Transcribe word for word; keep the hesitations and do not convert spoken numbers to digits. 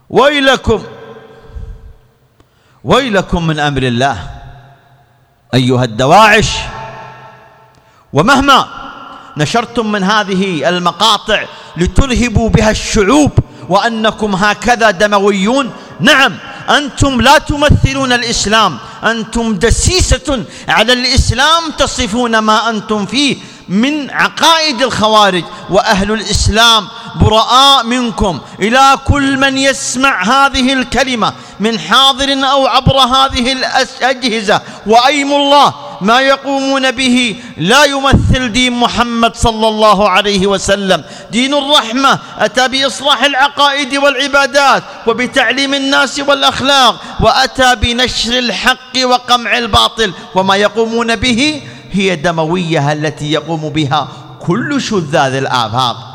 ويلكم ويلكم من أمر الله أيها الدواعش، ومهما نشرتم من هذه المقاطع لترهبوا بها الشعوب وأنكم هكذا دمويون، نعم أنتم لا تمثلون الإسلام، أنتم دسيسة على الإسلام تصفون ما أنتم فيه من عقائد الخوارج، وأهل الإسلام براء منكم. إلى كل من يسمع هذه الكلمة من حاضر أو عبر هذه الأجهزة، وأيم الله ما يقومون به لا يمثل دين محمد صلى الله عليه وسلم. دين الرحمة أتى بإصلاح العقائد والعبادات وبتعليم الناس والأخلاق، وأتى بنشر الحق وقمع الباطل، وما يقومون به هي دموية التي يقوم بها كل شذاذ الآفاق.